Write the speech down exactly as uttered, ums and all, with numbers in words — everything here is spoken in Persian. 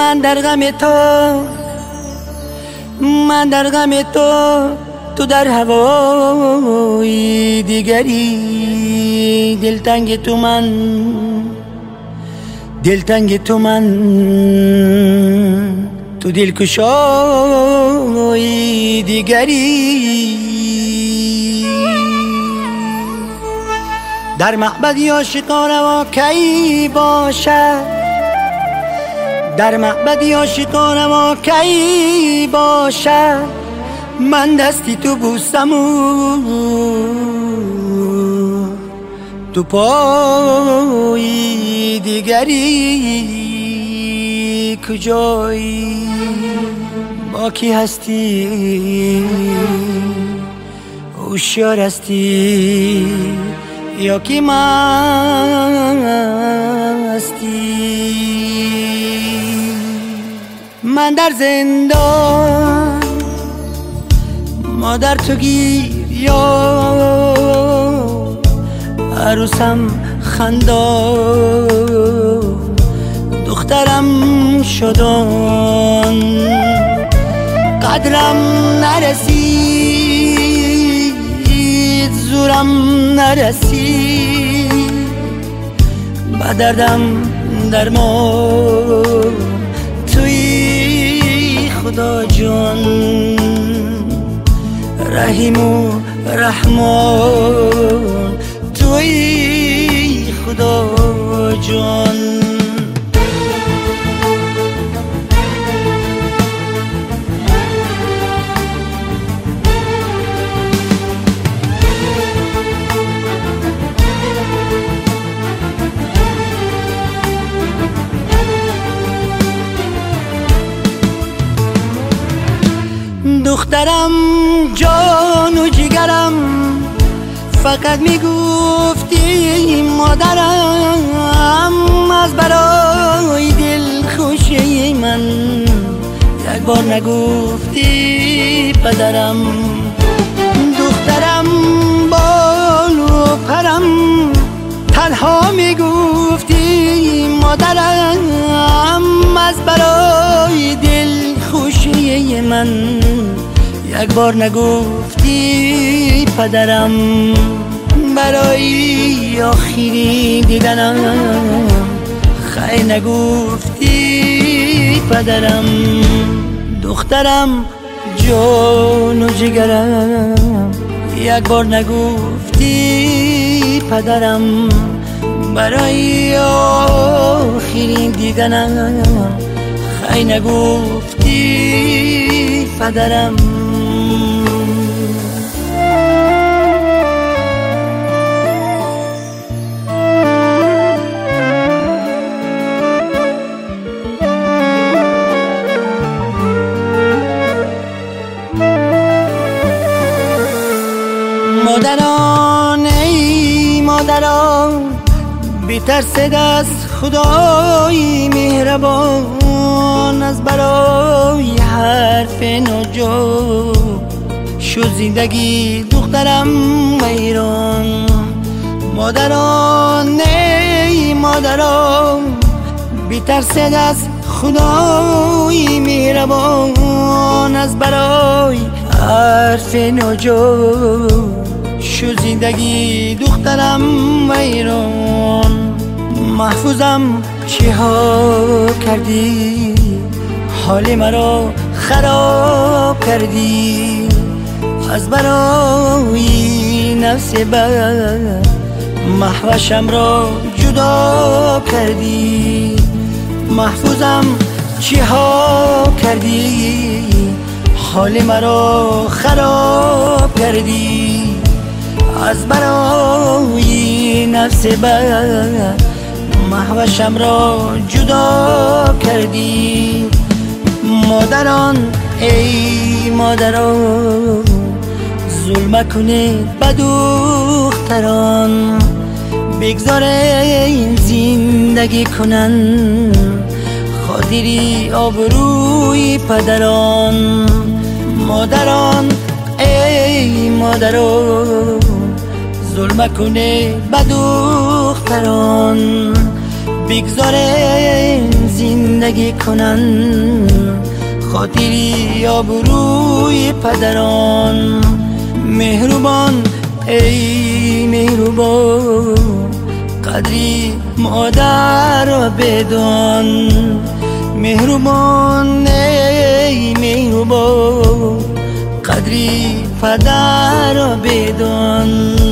من در غم تو، من در غم تو، تو در هوای دیگری. دلتنگ تو من، دلتنگ تو من، تو دلکشای دیگری. در معبد عاشقان روا کی باشد، در معبد عاشقان روا کی باشد، من دستی تو بوسم و تو پای دیگری. کجایی؟ با کی هستی؟ هوشیار هستی یا کی مستی؟ من در زندان، مادر تو گریان، عروسم خندان، دخترم شدان. قدرم نرسید، زورم نرسید، با دردم درمان توی خدا جان. رحیم و رحمان توی خدا جان. دخترم جان و جگرم، فقط میگفتی مادرم. از برای دل خوشی من یک بار نگفتی پدرم. دخترم بال و پرم، تنها میگفتی مادرم. از برای دل خوشی من یک بار نگفتی پدرم. برای آخری دیدنم خیلی نگفتی پدرم. دخترم جان و جگرم، یک بار نگفتی پدرم. برای آخری دیدنم خیلی نگفتی پدرم. مادران ای مادران، بی‌ترسید از خدای مهربان. از برای حرف ناجا شد زندگی دخترم ویران. مادران ای مادران، بی‌ترسید از خدای مهربان. از برای حرف ناجا شد زندگی دخترم ویران. محفوظم چه ها کردی، حال مرا خراب کردی. از برای نفس بد محوشم را جدا کردی. محفوظم چه ها کردی، حال مرا خراب کردی. از برای نفس بد محوشم را جدا کردی. مادران ای مادران، ظلم کنید به دختران. بگذار این زندگی کنن خاطری آبروی پدران. مادران ای مادران، ظلم کنه به دختران. بگذار این زندگی زندگی کنن، خاطری آبروی پدران. مهربان ای مهربان، قدری مادر را بدان. مهربان ای مهربان، قدری پدر را بدان.